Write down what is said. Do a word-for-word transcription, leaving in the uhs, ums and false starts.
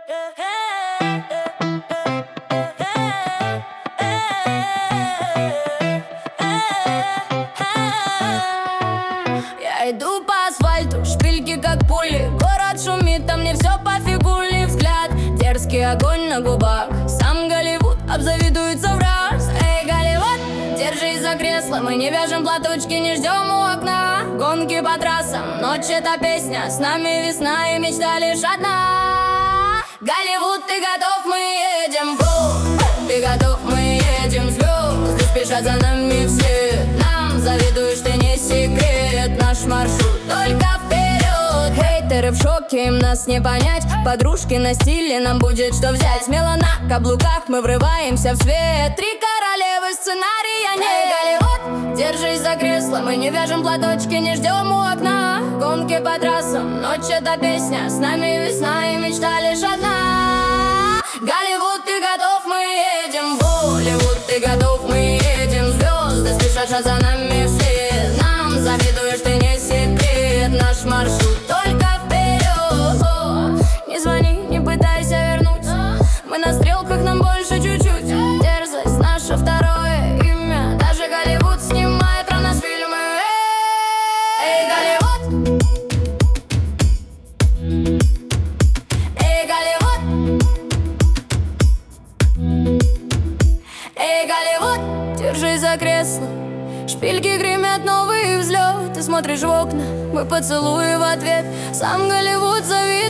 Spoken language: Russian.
Я иду по асфальту, шпильки как пули. Город шумит, а мне все по фигуре. Взгляд, дерзкий огонь на губах. Сам Голливуд обзавидуется в раз. Эй, Голливуд, держись за кресло. Мы не вяжем платочки, не ждем у окна. Гонки по трассам, ночь это песня. С нами весна и мечта лишь одна. Голливуд, ты готов, мы едем в пол. Ты готов, мы едем звезды. Спешат за нами все. Нам завидуешь, ты не секрет. Наш маршрут только вперед. Хейтеры в шоке, им нас не понять. Подружки на стиле, нам будет что взять. Смело на каблуках мы врываемся в свет. Три королевы, сценария нет. Эй, Голливуд, держись за кресло. Мы не вяжем платочки, не ждем у окна. Гонки по трассам, ночь это песня. С нами весна и мечта лишь одна. Голливуд, ты готов, мы едем в Голливуд. Ты готов, мы едем звезды. Спешат за нами все. Нам завидуешь, ты не секрет. Наш маршрут только вперед. Не звони, не пытайся вернуть. Мы на стрелках, нам больше чуть-чуть. Дерзость наше второе имя. Даже Голливуд снимает про нас фильмы. Эй, Голливуд. Эй, Голливуд. Эй, Голливуд, держись за кресло. Шпильки гремят, новый взлет. Ты смотришь в окна, мы поцелуи в ответ. Сам Голливуд завидует.